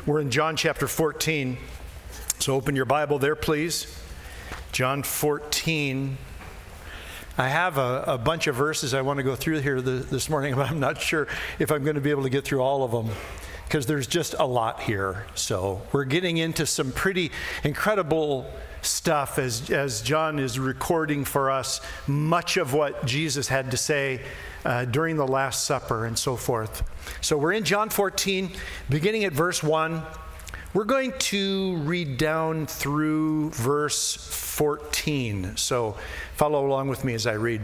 We're in John chapter 14, so open your Bible there, please. John 14. I have a bunch of verses I want to go through here this morning, but I'm not sure if I'm going to be able to get through all of them because there's just a lot here. So we're getting into some pretty incredible stuff as John is recording for us much of what Jesus had to say during the Last Supper and so forth. So we're in John 14, beginning at verse 1. We're going to read down through verse 14. So follow along with me as I read.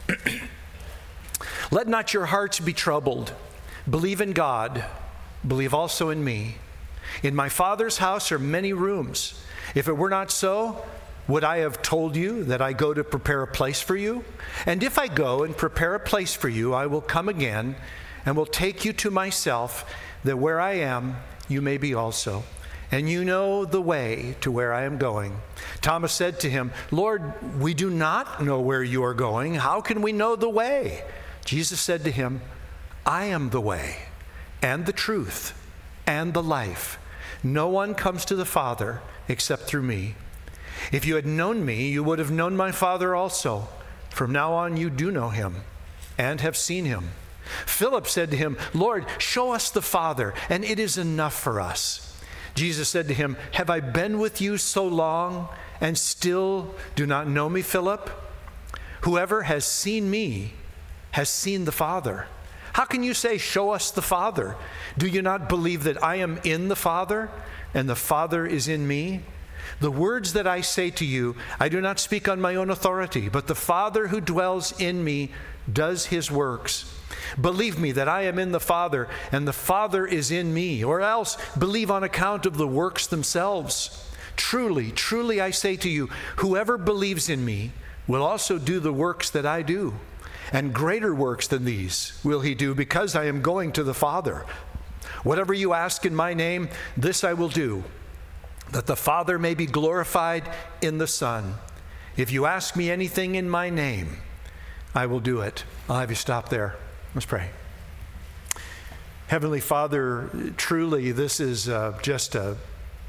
Let not your hearts be troubled. Believe in God. Believe also in me. In my Father's house are many rooms. If it were not so, would I have told you that I go to prepare a place for you? And if I go and prepare a place for you, I will come again and will take you to myself, that where I am, you may be also. And you know the way to where I am going. Thomas said to him, Lord, we do not know where you are going. How can we know the way? Jesus said to him, I am the way and the truth and the life. No one comes to the Father except through me. If you had known me, you would have known my Father also. From now on you do know him and have seen him. Philip said to him, Lord, show us the Father, and it is enough for us. Jesus said to him, have I been with you so long and still do not know me, Philip? Whoever has seen me has seen the Father. How can you say, show us the Father? Do you not believe that I am in the Father and the Father is in me? The words that I say to you, I do not speak on my own authority, but the Father who dwells in me does his works. Believe me that I am in the Father and the Father is in me, or else believe on account of the works themselves. Truly, truly I say to you, whoever believes in me will also do the works that I do. And greater works than these will he do, because I am going to the Father. Whatever you ask in my name, this I will do, that the Father may be glorified in the Son. If you ask me anything in my name, I will do it. I'll have you stop there. Let's pray. Heavenly Father, truly this is just an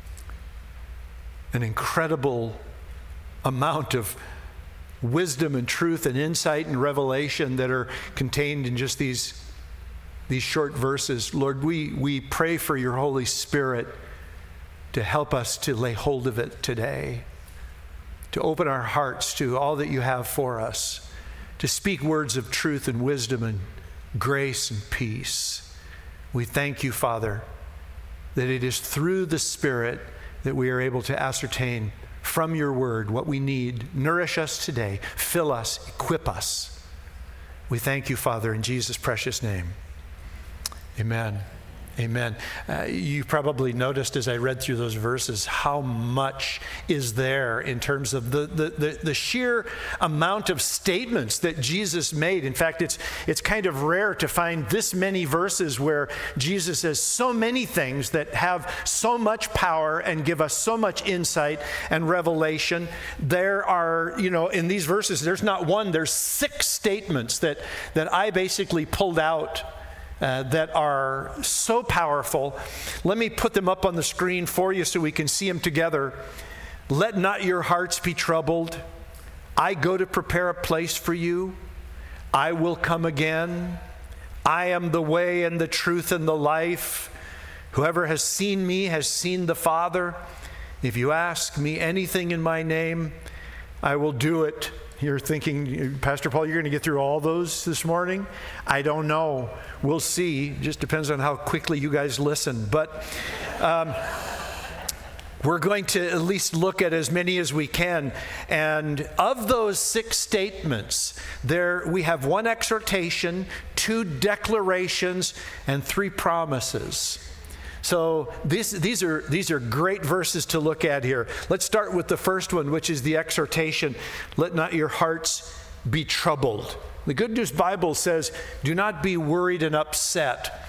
incredible amount of wisdom and truth and insight and revelation that are contained in just these short verses. Lord, we pray for your Holy Spirit to help us to lay hold of it today, to open our hearts to all that you have for us, to speak words of truth and wisdom and grace and peace. We thank you, Father, that it is through the Spirit that we are able to ascertain from your word what we need. Nourish us today, fill us, equip us. We thank you, Father, in Jesus' precious name. Amen. Amen. You probably noticed as I read through those verses how much is there in terms of the sheer amount of statements that Jesus made. In fact, it's kind of rare to find this many verses where Jesus says so many things that have so much power and give us so much insight and revelation. There are, in these verses, there's not one, there's 6 statements that I basically pulled out that are so powerful. Let me put them up on the screen for you so we can see them together. Let not your hearts be troubled. I go to prepare a place for you. I will come again. I am the way and the truth and the life. Whoever has seen me has seen the Father. If you ask me anything in my name, I will do it. You're thinking, Pastor Paul, you're going to get through all those this morning? I don't know. We'll see. Just depends on how quickly you guys listen. But we're going to at least look at as many as we can. And of those 6 statements, we have 1 exhortation, 2 declarations, and 3 promises. So these are great verses to look at here. Let's start with the first one, which is the exhortation. Let not your hearts be troubled. The Good News Bible says, do not be worried and upset.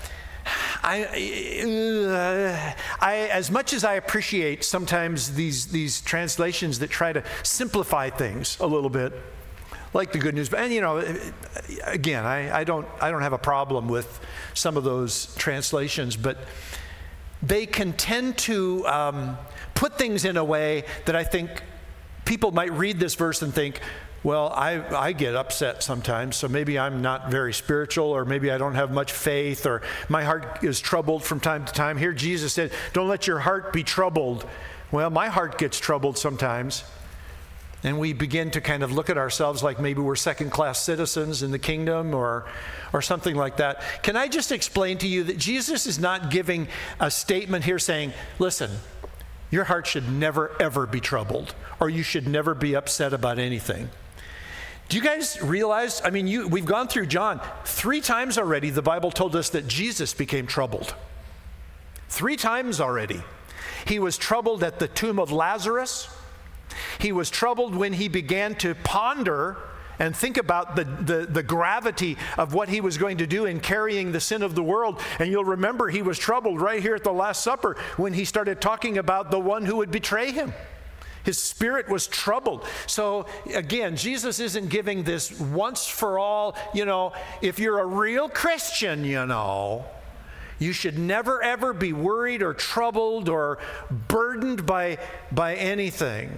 As much as I appreciate sometimes these translations that try to simplify things a little bit, like the Good News, and again, I don't have a problem with some of those translations, but they can tend to put things in a way that I think people might read this verse and think, well, I get upset sometimes, so maybe I'm not very spiritual, or maybe I don't have much faith, or my heart is troubled from time to time. Here Jesus said, don't let your heart be troubled. Well, my heart gets troubled sometimes. And we begin to kind of look at ourselves like maybe we're second-class citizens in the kingdom or something like that. Can I just explain to you that Jesus is not giving a statement here saying, listen, your heart should never, ever be troubled, or you should never be upset about anything. Do you guys realize, we've gone through John. 3 times already, the Bible told us that Jesus became troubled. 3 times already. He was troubled at the tomb of Lazarus. He was troubled when he began to ponder and think about the gravity of what he was going to do in carrying the sin of the world. And you'll remember he was troubled right here at the Last Supper when he started talking about the one who would betray him. His spirit was troubled. So again, Jesus isn't giving this once for all, if you're a real Christian, you should never ever be worried or troubled or burdened by anything.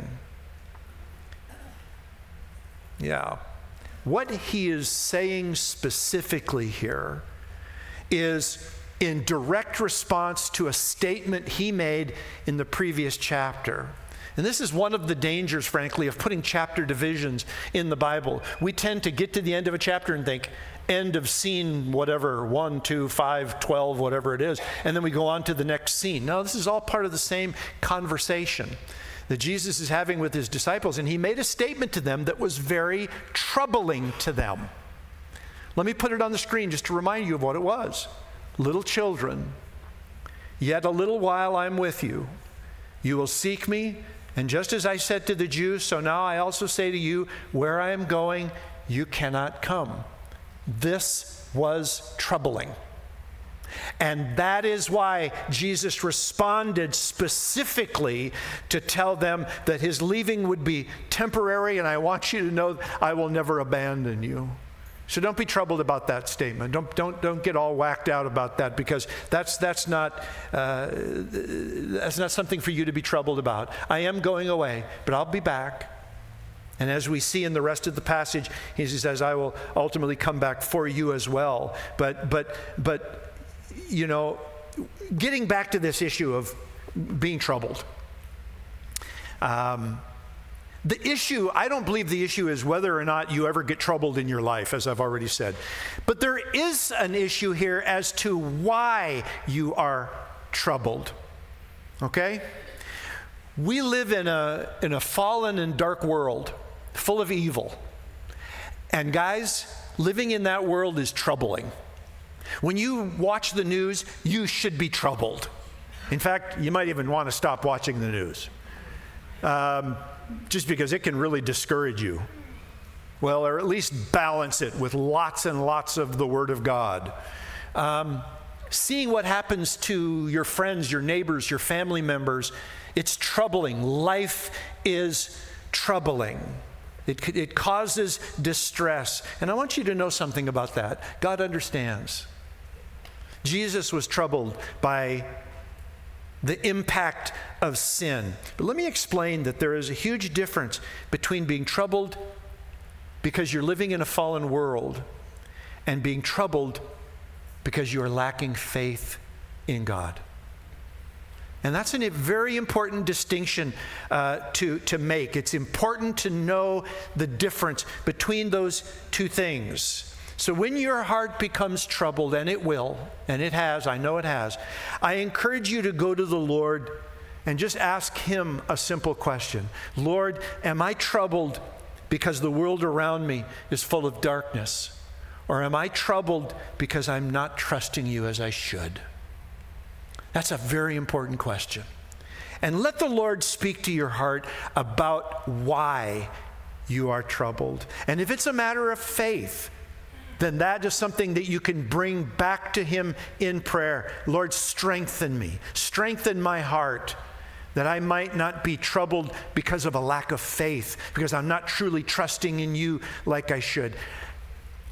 Yeah. What he is saying specifically here is in direct response to a statement he made in the previous chapter. And this is one of the dangers, frankly, of putting chapter divisions in the Bible. We tend to get to the end of a chapter and think, end of scene, whatever, 1, 2, 5, 12, whatever it is. And then we go on to the next scene. No, this is all part of the same conversation that Jesus is having with his disciples. And he made a statement to them that was very troubling to them. Let me put it on the screen just to remind you of what it was. Little children, yet a little while I'm with you. You will seek me, and just as I said to the Jews, so now I also say to you, where I am going, you cannot come. This was troubling. And that is why Jesus responded specifically to tell them that his leaving would be temporary, and I want you to know I will never abandon you. So don't be troubled about that statement. Don't get all whacked out about that, because that's not something for you to be troubled about. I am going away, but I'll be back. And as we see in the rest of the passage, he says, I will ultimately come back for you as well. But getting back to this issue of being troubled. The issue, I don't believe the issue is whether or not you ever get troubled in your life, as I've already said. But there is an issue here as to why you are troubled. Okay? We live in a fallen and dark world full of evil. And guys, living in that world is troubling. When you watch the news, you should be troubled. In fact, you might even want to stop watching the news. Just because it can really discourage you. Well, or at least balance it with lots and lots of the Word of God. Seeing what happens to your friends, your neighbors, your family members, it's troubling. Life is troubling. It causes distress. And I want you to know something about that. God understands. Jesus was troubled by the impact of sin. But let me explain that there is a huge difference between being troubled because you're living in a fallen world and being troubled because you are lacking faith in God. And that's a very important distinction to make. It's important to know the difference between those two things. So when your heart becomes troubled, and it will, and it has, I know it has, I encourage you to go to the Lord and just ask him a simple question. Lord, am I troubled because the world around me is full of darkness? Or am I troubled because I'm not trusting you as I should? That's a very important question. And let the Lord speak to your heart about why you are troubled. And if it's a matter of faith, then that is something that you can bring back to him in prayer. Lord, strengthen me. Strengthen my heart that I might not be troubled because of a lack of faith, because I'm not truly trusting in you like I should.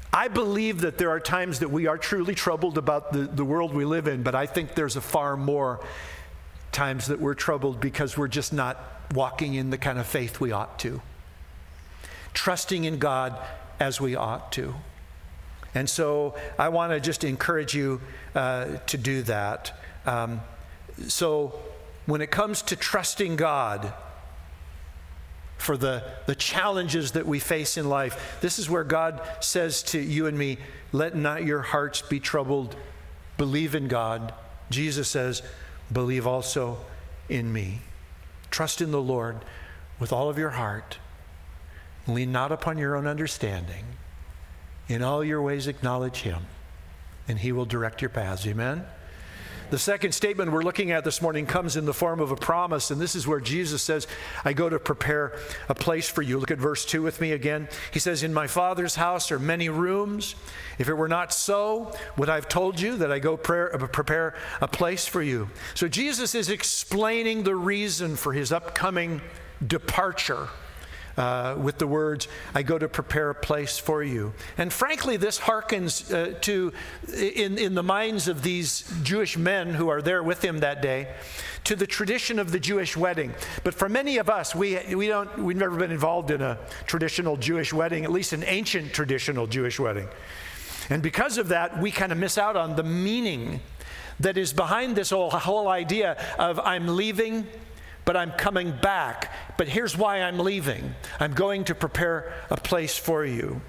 I believe that there are times that we are truly troubled about the world we live in, but I think there's a far more times that we're troubled because we're just not walking in the kind of faith we ought to, trusting in God as we ought to. And so I want to just encourage you to do that. So when it comes to trusting God for the challenges that we face in life, this is where God says to you and me, let not your hearts be troubled. Believe in God. Jesus says, believe also in me. Trust in the Lord with all of your heart. Lean not upon your own understanding. In all your ways acknowledge him, and he will direct your paths. Amen? The second statement we're looking at this morning comes in the form of a promise, and this is where Jesus says, I go to prepare a place for you. Look at verse 2 with me again. He says, in my Father's house are many rooms. If it were not so, would I have told you that I go prepare a place for you? So Jesus is explaining the reason for his upcoming departure with the words, I go to prepare a place for you. And frankly, this harkens to, in the minds of these Jewish men who are there with him that day, to the tradition of the Jewish wedding. But for many of us, we've never been involved in a traditional Jewish wedding, at least an ancient traditional Jewish wedding. And because of that, we kind of miss out on the meaning that is behind this whole idea of I'm leaving, but I'm coming back. But here's why I'm leaving. I'm going to prepare a place for you.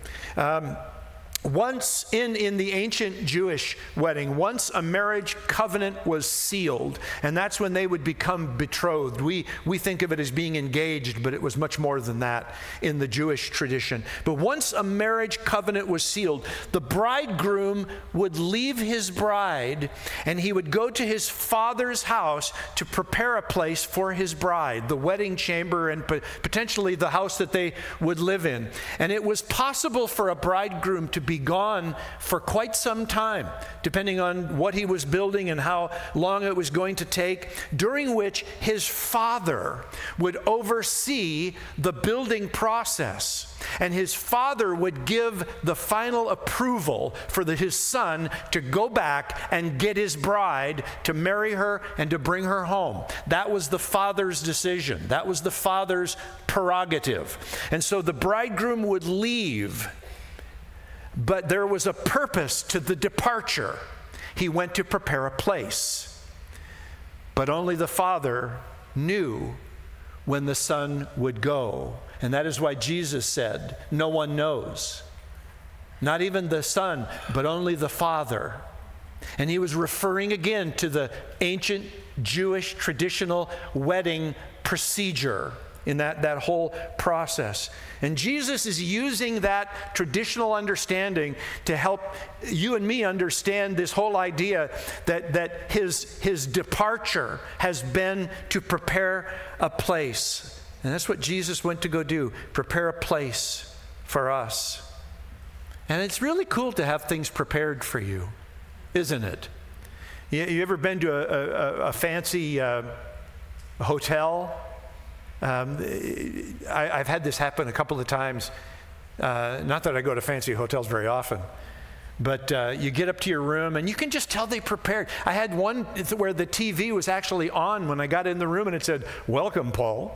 Once in the ancient Jewish wedding, once a marriage covenant was sealed, and that's when they would become betrothed. We think of it as being engaged, but it was much more than that in the Jewish tradition. But once a marriage covenant was sealed, the bridegroom would leave his bride, and he would go to his father's house to prepare a place for his bride, the wedding chamber and potentially the house that they would live in. And it was possible for a bridegroom to be gone for quite some time, depending on what he was building and how long it was going to take, during which his father would oversee the building process. And his father would give the final approval for his son to go back and get his bride, to marry her and to bring her home. That was the father's decision. That was the father's prerogative. And so the bridegroom would leave, but there was a purpose to the departure. He went to prepare a place. But only the father knew when the son would go. And that is why Jesus said, no one knows. Not even the son, but only the father. And he was referring again to the ancient Jewish traditional wedding procedure in that whole process. And Jesus is using that traditional understanding to help you and me understand this whole idea that his departure has been to prepare a place. And that's what Jesus went to go do, prepare a place for us. And it's really cool to have things prepared for you, isn't it? You ever been to a fancy hotel? I've had this happen a couple of times. Not that I go to fancy hotels very often, but you get up to your room and you can just tell they prepared. I had one where the TV was actually on when I got in the room and it said, "Welcome, Paul."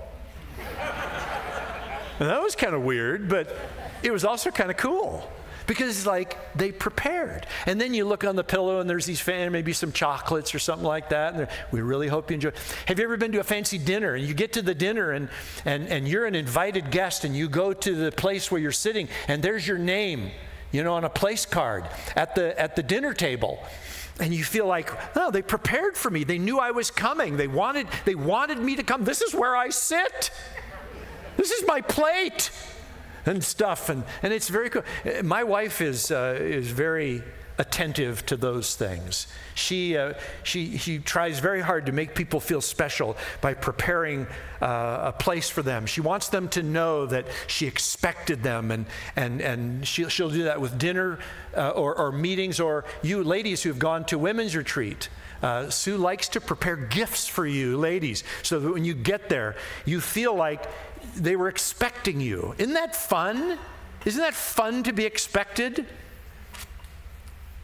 And that was kind of weird, but it was also kind of cool. Because it's like they prepared. And then you look on the pillow and there's these maybe some chocolates or something like that. And we really hope you enjoy. Have you ever been to a fancy dinner and you get to the dinner and you're an invited guest and you go to the place where you're sitting and there's your name, on a place card at the dinner table. And you feel like, oh, they prepared for me. They knew I was coming. They wanted me to come. This is where I sit. This is my plate. And stuff, and it's very cool. My wife is very attentive to those things. She tries very hard to make people feel special by preparing a place for them. She wants them to know that she expected them, and she'll do that with dinner or meetings, or you ladies who have gone to women's retreat. Sue likes to prepare gifts for you ladies, so that when you get there, you feel like they were expecting you. Isn't that fun? Isn't that fun to be expected?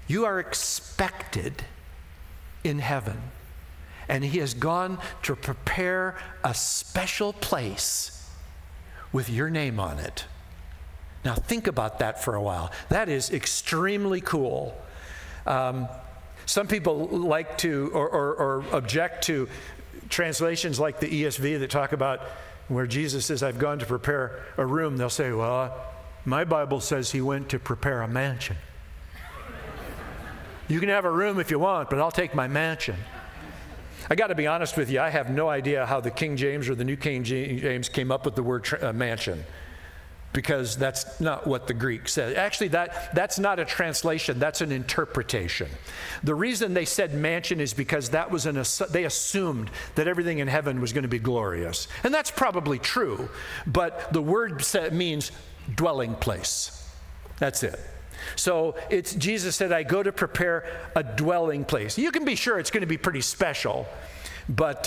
You are expected in heaven. And he has gone to prepare a special place with your name on it. Now think about that for a while. That is extremely cool. Some people like to or object to translations like the ESV that talk about where Jesus says, I've gone to prepare a room. They'll say, well, my Bible says he went to prepare a mansion. You can have a room if you want, but I'll take my mansion. I got to be honest with you, I have no idea how the King James or the New King James came up with the word mansion, because that's not what the Greek says. Actually, that's not a translation, that's an interpretation. The reason they said mansion is because that was they assumed that everything in heaven was going to be glorious. And that's probably true, but the word means dwelling place. That's it. So Jesus said, I go to prepare a dwelling place. You can be sure it's going to be pretty special, but,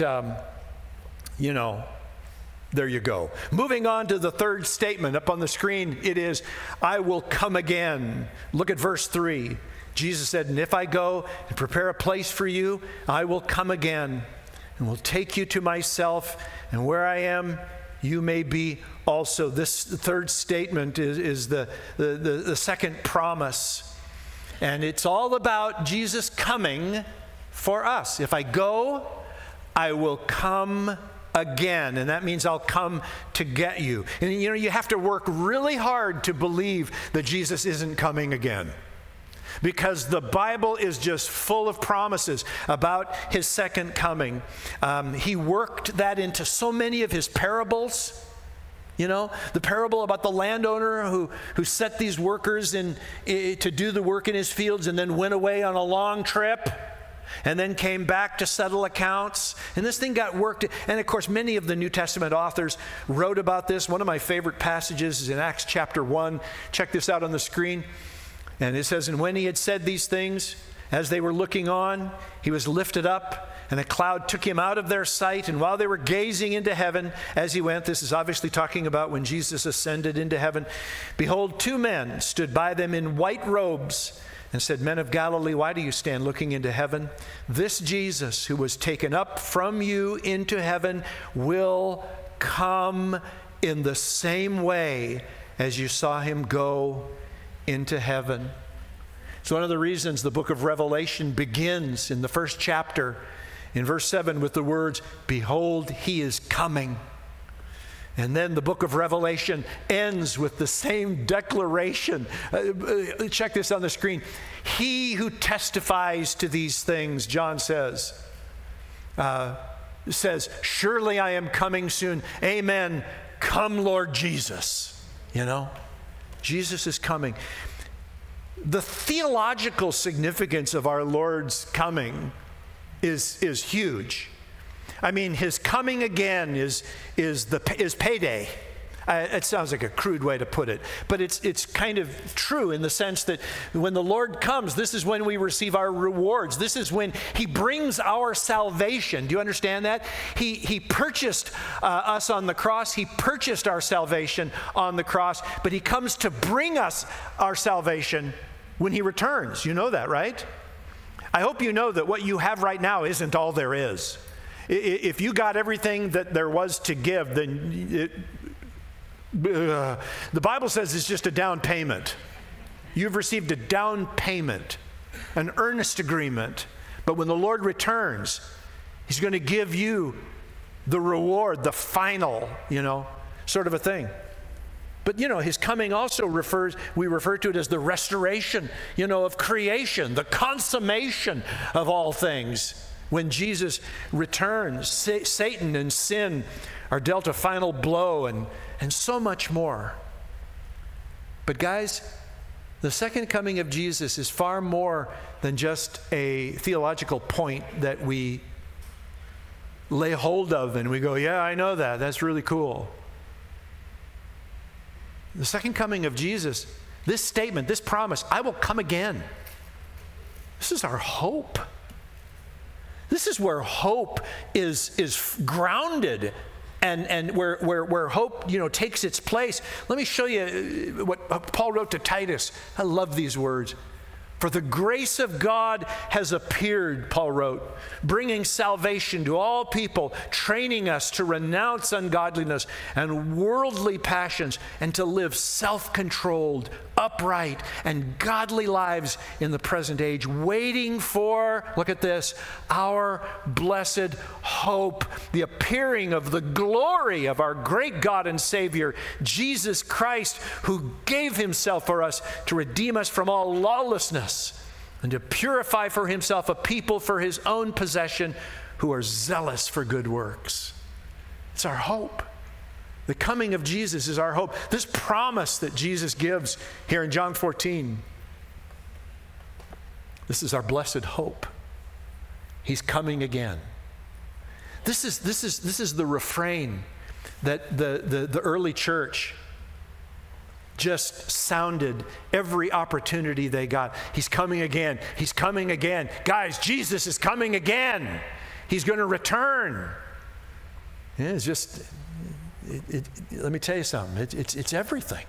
there you go. Moving on to the third statement up on the screen, it is, I will come again. Look at verse 3. Jesus said, and if I go and prepare a place for you, I will come again and will take you to myself, and where I am, you may be also. This third statement is the second promise. And it's all about Jesus coming for us. If I go, I will come again. And that means I'll come to get you. And you have to work really hard to believe that Jesus isn't coming again, because the Bible is just full of promises about his second coming. He worked that into so many of his parables. The parable about the landowner who set these workers in to do the work in his fields and then went away on a long trip and then came back to settle accounts. And this thing got worked. And of course, many of the New Testament authors wrote about this. One of my favorite passages is in Acts chapter 1. Check this out on the screen. And it says, and when he had said these things, as they were looking on, he was lifted up, and a cloud took him out of their sight. And while they were gazing into heaven as he went, this is obviously talking about when Jesus ascended into heaven, behold, two men stood by them in white robes and said, Men of Galilee, why do you stand looking into heaven? This Jesus who was taken up from you into heaven will come in the same way as you saw him go into heaven. It's one of the reasons the book of Revelation begins in the first chapter in verse 7 with the words, Behold, he is coming. And then the book of Revelation ends with the same declaration. Check this on the screen. He who testifies to these things, John says, surely I am coming soon. Amen. Come, Lord Jesus. Jesus is coming. The theological significance of our Lord's coming is huge. I mean, his coming again is payday. It sounds like a crude way to put it, but it's kind of true in the sense that when the Lord comes, this is when we receive our rewards. This is when he brings our salvation. Do you understand that? He purchased us on the cross. He purchased our salvation on the cross, but he comes to bring us our salvation when he returns. You know that, right? I hope you know that what you have right now isn't all there is. If you got everything that there was to give, then the Bible says it's just a down payment. You've received a down payment, an earnest agreement. But when the Lord returns, he's going to give you the reward, the final, sort of a thing. But, his coming also we refer to it as the restoration, of creation, the consummation of all things. When Jesus returns, Satan and sin are dealt a final blow and so much more. But guys, the second coming of Jesus is far more than just a theological point that we lay hold of and we go, yeah, I know that. That's really cool. The second coming of Jesus, this statement, this promise, I will come again. This is our hope. This is where hope is grounded and where hope, takes its place. Let me show you what Paul wrote to Titus. I love these words. For the grace of God has appeared, Paul wrote, bringing salvation to all people, training us to renounce ungodliness and worldly passions, and to live self-controlled, upright, and godly lives in the present age, waiting for, look at this, our blessed hope, the appearing of the glory of our great God and Savior, Jesus Christ, who gave himself for us to redeem us from all lawlessness and to purify for himself a people for his own possession who are zealous for good works. It's our hope. The coming of Jesus is our hope. This promise that Jesus gives here in John 14, this is our blessed hope. He's coming again. This is the refrain that the early church just sounded every opportunity they got. He's coming again. He's coming again. Guys, Jesus is coming again. He's going to return. Yeah, it's just, let me tell you something. It's everything.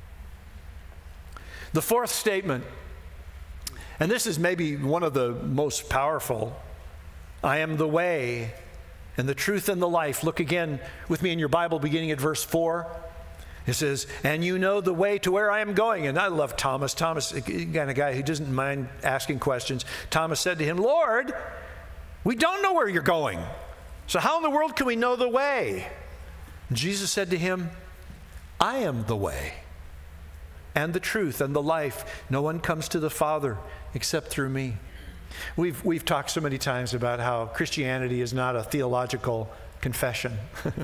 The fourth statement, and this is maybe one of the most powerful, I am the way and the truth and the life. Look again with me in your Bible, beginning at verse 4. It says, and you know the way to where I am going. And I love Thomas. Thomas, kind of guy who doesn't mind asking questions. Thomas said to him, Lord, we don't know where you're going. So how in the world can we know the way? And Jesus said to him, I am the way and the truth and the life. No one comes to the Father except through me. We've talked so many times about how Christianity is not a theological confession.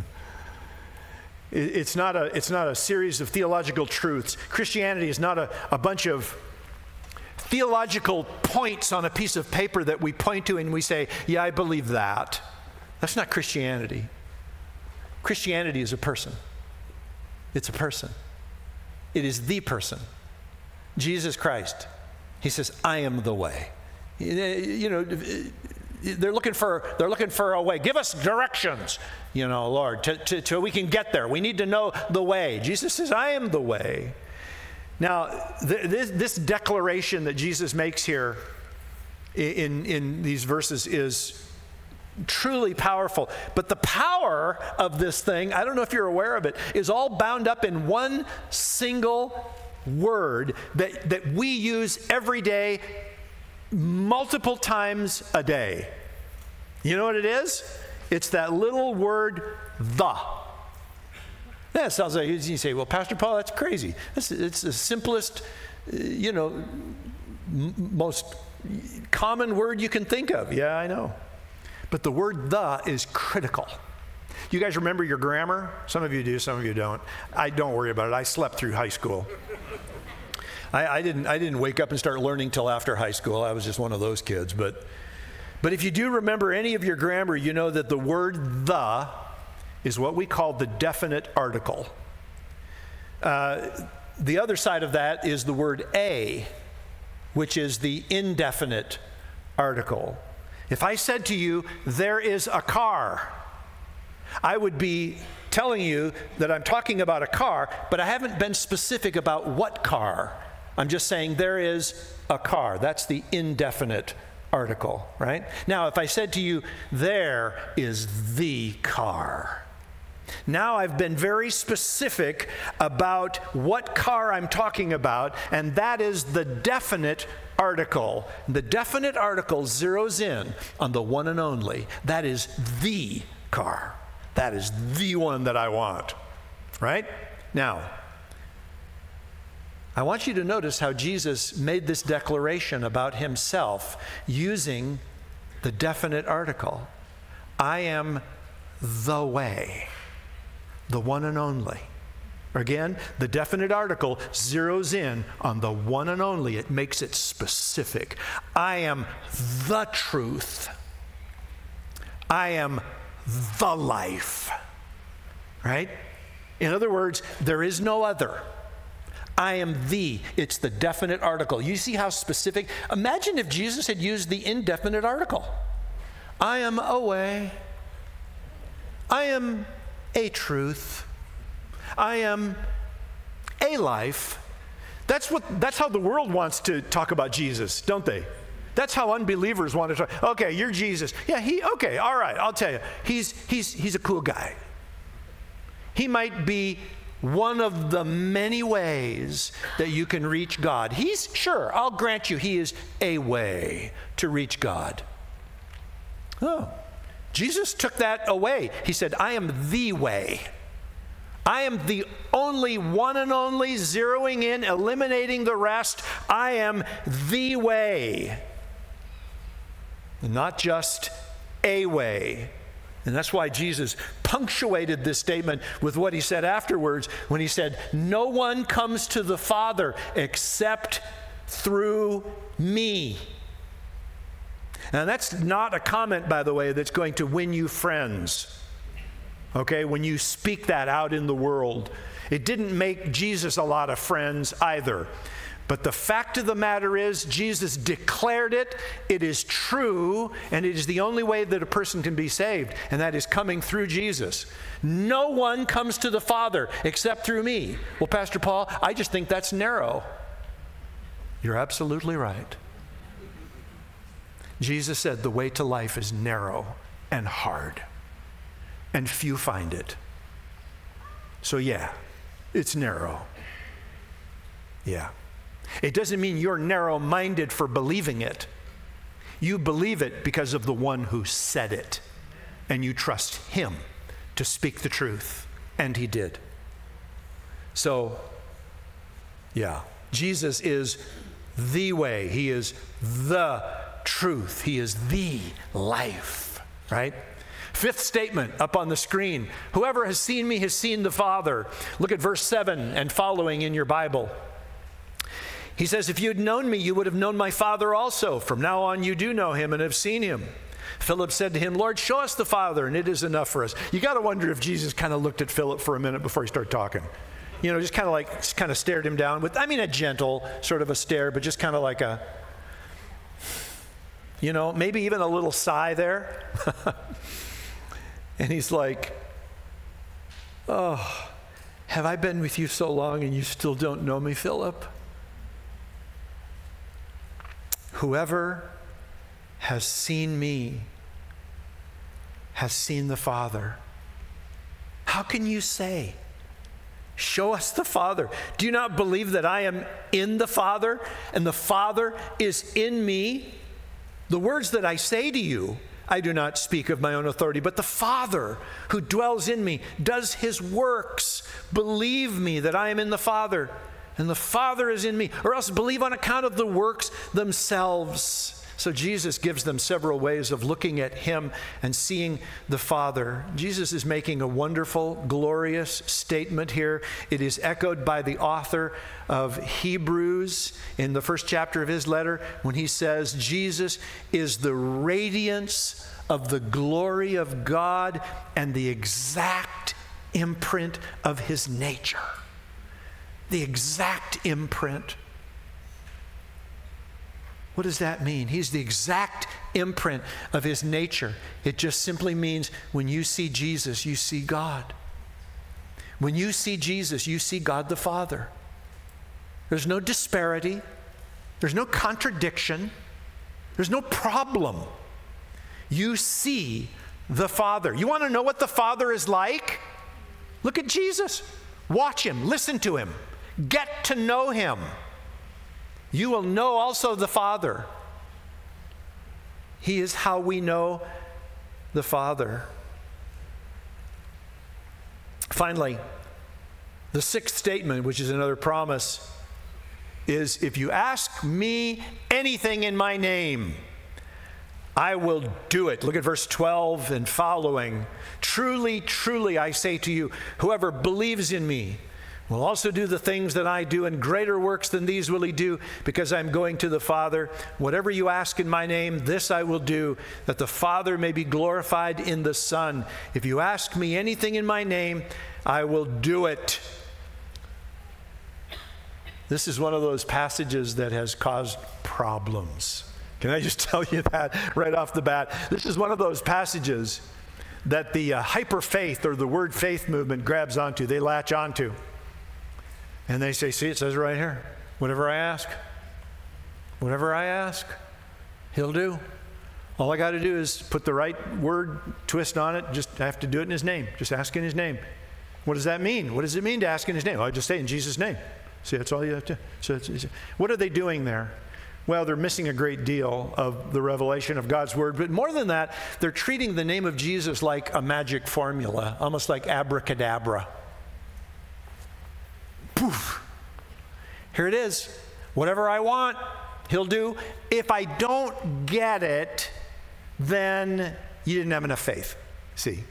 It's not a series of theological truths. Christianity is not a bunch of theological points on a piece of paper that we point to and we say, yeah, I believe that. That's not Christianity. Christianity is a person. It's a person. It is the person. Jesus Christ. He says, I am the way. You know, they're looking for a way. Give us directions, you know, Lord, till we can get there. We need to know the way. Jesus says, I am the way. Now, this declaration that Jesus makes here in these verses is truly powerful. But the power of this thing, I don't know if you're aware of it, is all bound up in one single word that we use every day, multiple times a day. You know what it is? It's that little word, the. Yeah, it sounds like you say, well, Pastor Paul, that's crazy. It's the simplest, most common word you can think of. Yeah, I know. But the word the is critical. You guys remember your grammar? Some of you do, some of you don't. Don't worry about it. I slept through high school. I didn't wake up and start learning till after high school. I was just one of those kids. But if you do remember any of your grammar, you know that the word the is what we call the definite article. The other side of that is the word a, which is the indefinite article. If I said to you, there is a car, I would be telling you that I'm talking about a car, but I haven't been specific about what car. I'm just saying there is a car. That's the indefinite article, right? Now, if I said to you, there is the car, now I've been very specific about what car I'm talking about, and that is the definite article. The definite article zeroes in on the one and only. That is the car. That is the one that I want, right? Now, I want you to notice how Jesus made this declaration about himself using the definite article. I am the way, the one and only. Again, the definite article zeroes in on the one and only. It makes it specific. I am the truth. I am the life. Right? In other words, there is no other. I am the. It's the definite article. You see how specific? Imagine if Jesus had used the indefinite article. I am a way. I am a truth. I am a life. That's how the world wants to talk about Jesus, don't they? That's how unbelievers want to talk. Okay, you're Jesus. Yeah, okay, all right, I'll tell you. He's a cool guy. He might be one of the many ways that you can reach God. Sure, I'll grant you, he is a way to reach God. Oh, Jesus took that away. He said, I am the way. I am the only one and only, zeroing in, eliminating the rest. I am the way. Not just a way. And that's why Jesus punctuated this statement with what he said afterwards when he said, no one comes to the Father except through me. Now that's not a comment, by the way, that's going to win you friends. Okay, when you speak that out in the world. It didn't make Jesus a lot of friends either. But the fact of the matter is, Jesus declared it, it is true, and it is the only way that a person can be saved, and that is coming through Jesus. No one comes to the Father except through me. Well, Pastor Paul, I just think that's narrow. You're absolutely right. Jesus said the way to life is narrow and hard, and few find it. So yeah, it's narrow. Yeah. It doesn't mean you're narrow-minded for believing it. You believe it because of the one who said it, and you trust him to speak the truth, and he did. So, yeah, Jesus is the way. He is the truth. He is the life, right? Fifth statement up on the screen. Whoever has seen me has seen the Father. Look at verse 7 and following in your Bible. He says, if you had known me, you would have known my Father also. From now on, you do know him and have seen him. Philip said to him, Lord, show us the Father, and it is enough for us. You got to wonder if Jesus kind of looked at Philip for a minute before he started talking. You know, just kind of stared him down with, a gentle sort of a stare, but just kind of like maybe even a little sigh there. And he's like, oh, have I been with you so long and you still don't know me, Philip? Whoever has seen me has seen the Father. How can you say, show us the Father? Do you not believe that I am in the Father and the Father is in me? The words that I say to you, I do not speak of my own authority, but the Father who dwells in me does his works. Believe me that I am in the Father and the Father is in me, or else believe on account of the works themselves. So Jesus gives them several ways of looking at him and seeing the Father. Jesus is making a wonderful, glorious statement here. It is echoed by the author of Hebrews in the first chapter of his letter when he says, Jesus is the radiance of the glory of God and the exact imprint of his nature. The exact imprint. What does that mean? He's the exact imprint of his nature. It just simply means when you see Jesus, you see God. When you see Jesus, you see God the Father. There's no disparity. There's no contradiction. There's no problem. You see the Father. You want to know what the Father is like? Look at Jesus. Watch him. Listen to him. Get to know him. You will know also the Father. He is how we know the Father. Finally, the sixth statement, which is another promise, is if you ask me anything in my name, I will do it. Look at verse 12 and following. Truly, truly, I say to you, whoever believes in me will also do the things that I do, and greater works than these will he do, because I'm going to the Father. Whatever you ask in my name, this I will do, that the Father may be glorified in the Son. If you ask me anything in my name, I will do it. This is one of those passages that has caused problems. Can I just tell you that right off the bat? This is one of those passages that the hyper-faith or the word faith movement grabs onto. They latch onto. And they say, see, it says right here. Whatever I ask, He'll do. All I got to do is put the right word twist on it. Just I have to do it in His name. Just ask in His name. What does that mean? What does it mean to ask in His name? Well, I just say in Jesus' name. See, that's all you have to. So what are they doing there? Well, they're missing a great deal of the revelation of God's word. But more than that, they're treating the name of Jesus like a magic formula, almost like abracadabra. Poof. Here it is. Whatever I want, He'll do. If I don't get it, then you didn't have enough faith. See?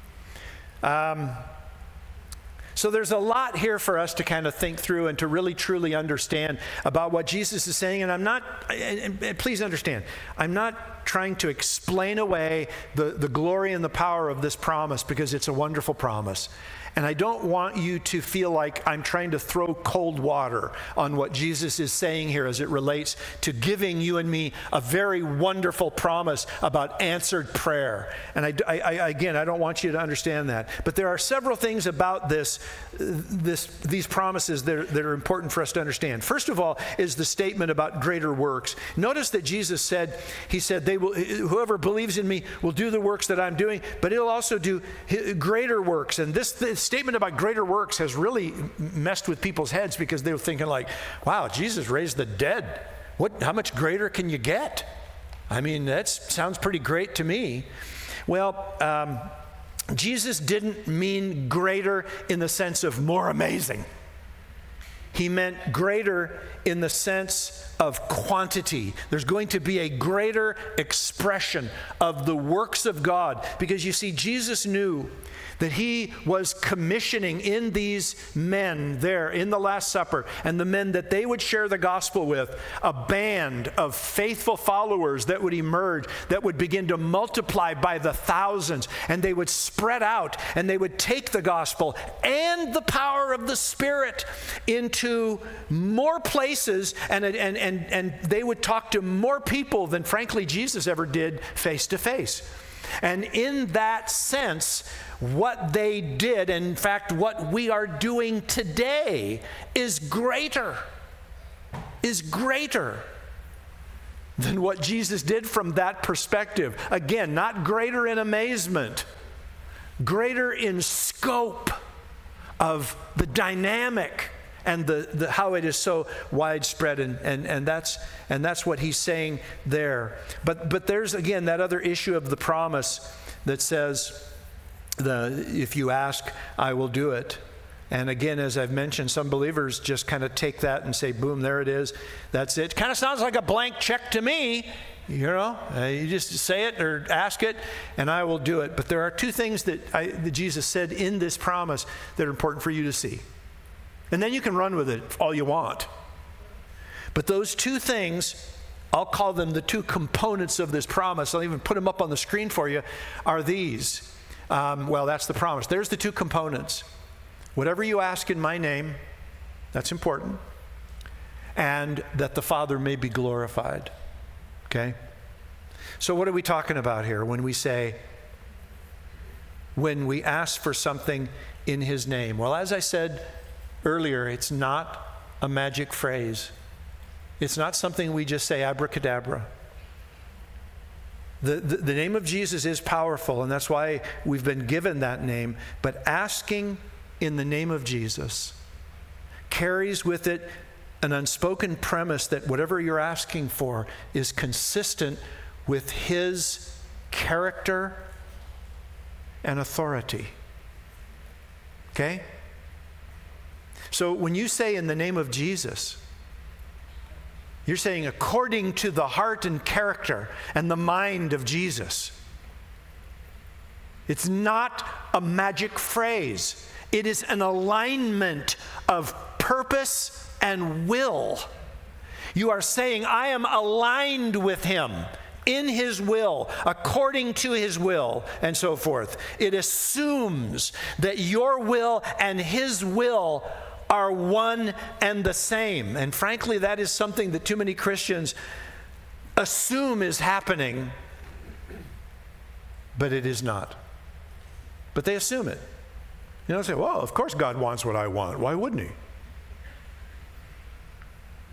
So there's a lot here for us to kind of think through and to really truly understand about what Jesus is saying. And I'm not, and please understand, I'm not trying to explain away the glory and the power of this promise, because it's a wonderful promise. And I don't want you to feel like I'm trying to throw cold water on what Jesus is saying here as it relates to giving you and me a very wonderful promise about answered prayer. And again, I don't want you to understand that. But there are several things about these promises that are important for us to understand. First of all is the statement about greater works. Notice that Jesus said, He said, whoever believes in me will do the works that I'm doing, but He'll also do greater works. And this statement about greater works has really messed with people's heads, because they were thinking like, wow, Jesus raised the dead. How much greater can you get? I mean, that sounds pretty great to me. Well, Jesus didn't mean greater in the sense of more amazing. He meant greater in the sense of quantity. There's going to be a greater expression of the works of God, because you see, Jesus knew that He was commissioning in these men there in the Last Supper, and the men that they would share the gospel with, a band of faithful followers that would emerge, that would begin to multiply by the thousands, and they would spread out, and they would take the gospel and the power of the Spirit into more places, and they would talk to more people than, frankly, Jesus ever did face to face. And in that sense, what they did, and in fact, what we are doing today, is greater than what Jesus did from that perspective. Again, not greater in amazement, greater in scope of the dynamic and the how it is so widespread, and that's what He's saying there. But there's again that other issue of the promise that says, if you ask, I will do it. And again, as I've mentioned, some believers just kind of take that and say, boom, there it is. That's it. Kind of sounds like a blank check to me. You know, you just say it or ask it, and I will do it. But there are two things that Jesus said in this promise that are important for you to see. And then you can run with it all you want. But those two things, I'll call them the two components of this promise. I'll even put them up on the screen for you, are these. Well, that's the promise. There's the two components. Whatever you ask in my name, that's important. And that the Father may be glorified. Okay? So what are we talking about here when we say, when we ask for something in His name? Well, as I said earlier, it's not a magic phrase. It's not something we just say abracadabra. The name of Jesus is powerful, and that's why we've been given that name. But asking in the name of Jesus carries with it an unspoken premise that whatever you're asking for is consistent with His character and authority. Okay? So when you say in the name of Jesus, you're saying according to the heart and character and the mind of Jesus. It's not a magic phrase. It is an alignment of purpose and will. You are saying, I am aligned with Him in His will, according to His will, and so forth. It assumes that your will and His will are one and the same. And frankly, that is something that too many Christians assume is happening, but it is not. But they assume it. You know, say, well, of course God wants what I want. Why wouldn't He?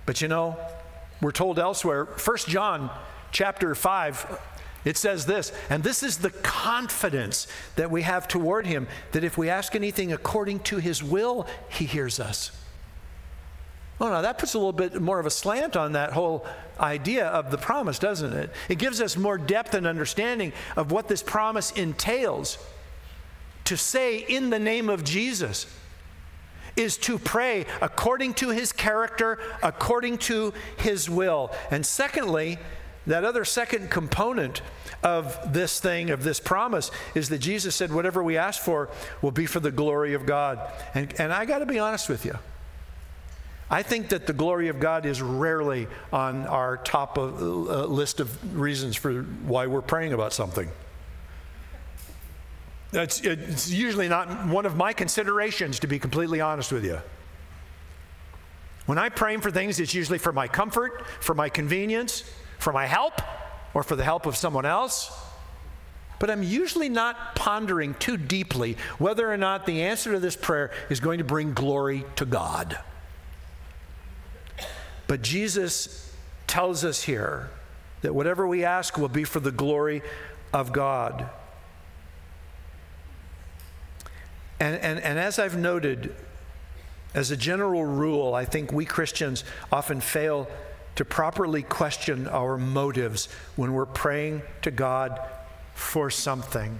But you know, we're told elsewhere, 1 John chapter 5, it says this, and this is the confidence that we have toward him, that if we ask anything according to his will, he hears us. Oh, now that puts a little bit more of a slant on that whole idea of the promise, doesn't it? It gives us more depth and understanding of what this promise entails. To say in the name of Jesus is to pray according to his character, according to his will. And secondly, that other second component of this thing, of this promise, is that Jesus said whatever we ask for will be for the glory of God. And I got to be honest with you. I think that the glory of God is rarely on our top of, list of reasons for why we're praying about something. It's usually not one of my considerations, to be completely honest with you. When I'm praying for things, it's usually for my comfort, for my convenience, for my help, or for the help of someone else. But I'm usually not pondering too deeply whether or not the answer to this prayer is going to bring glory to God. But Jesus tells us here that whatever we ask will be for the glory of God. And as I've noted, as a general rule, I think we Christians often fail to properly question our motives when we're praying to God for something.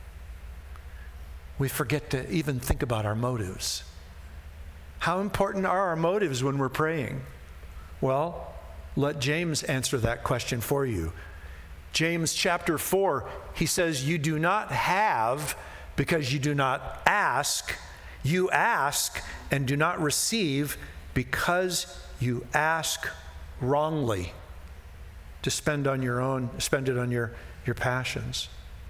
We forget to even think about our motives. How important are our motives when we're praying? Well, let James answer that question for you. James chapter 4, he says, you do not have because you do not ask. You ask and do not receive because you ask wrongly to spend it on your passions.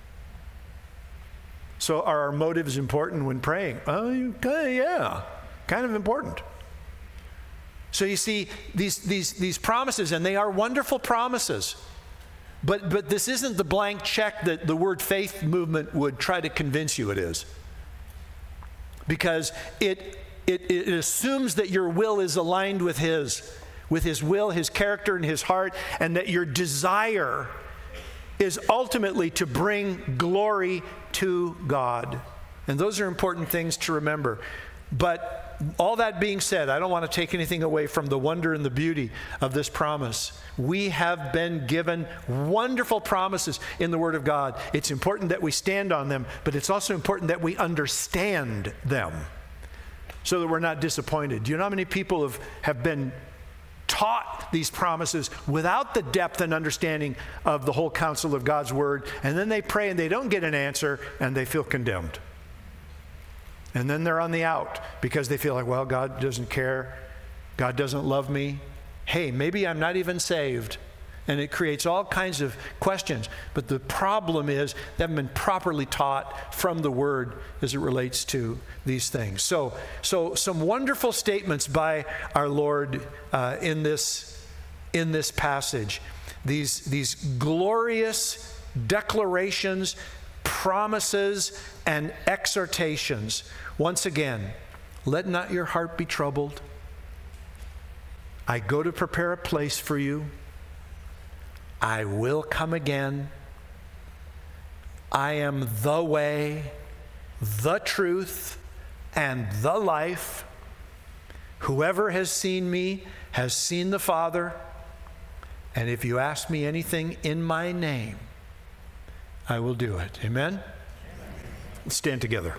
So are our motives important when praying? Yeah, kind of important. So you see, these promises, and they are wonderful promises, but this isn't the blank check that the word faith movement would try to convince you it is. Because it assumes that your will is aligned with his will, his character, and his heart, and that your desire is ultimately to bring glory to God. And those are important things to remember. But all that being said, I don't want to take anything away from the wonder and the beauty of this promise. We have been given wonderful promises in the Word of God. It's important that we stand on them, but it's also important that we understand them so that we're not disappointed. Do you know how many people have been taught these promises without the depth and understanding of the whole counsel of God's Word, and then they pray and they don't get an answer and they feel condemned? And then they're on the out because they feel like, well, God doesn't care. God doesn't love me. Hey, maybe I'm not even saved. And it creates all kinds of questions. But the problem is they haven't been properly taught from the Word as it relates to these things. So some wonderful statements by our Lord in this passage. These glorious declarations, promises, and exhortations. Once again, let not your heart be troubled. I go to prepare a place for you. I will come again. I am the way, the truth, and the life. Whoever has seen me has seen the Father. And if you ask me anything in my name, I will do it. Amen? Let's stand together.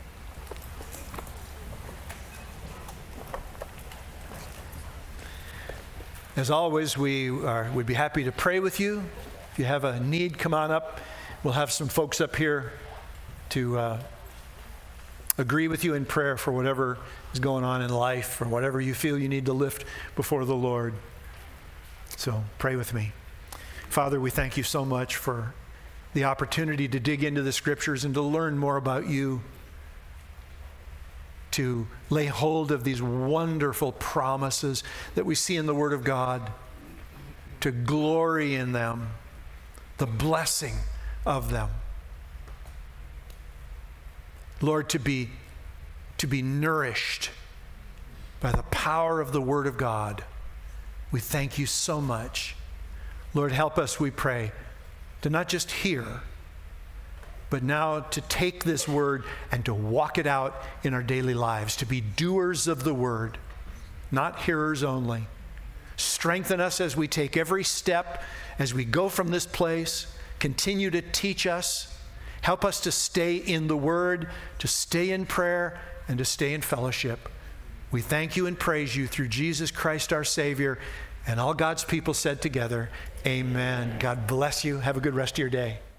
As always, we'd be happy to pray with you. If you have a need, come on up. We'll have some folks up here to agree with you in prayer for whatever is going on in life or whatever you feel you need to lift before the Lord. So pray with me. Father, we thank you so much for the opportunity to dig into the Scriptures and to learn more about you, to lay hold of these wonderful promises that we see in the Word of God, to glory in them, the blessing of them. Lord, to be nourished by the power of the Word of God We thank you so much. Lord, help us, we pray, to not just hear, but now to take this word and to walk it out in our daily lives, to be doers of the word, not hearers only. Strengthen us as we take every step, as we go from this place. Continue to teach us. Help us to stay in the word, to stay in prayer, and to stay in fellowship. We thank you and praise you through Jesus Christ our Savior. And all God's people said together, amen. God bless you. Have a good rest of your day.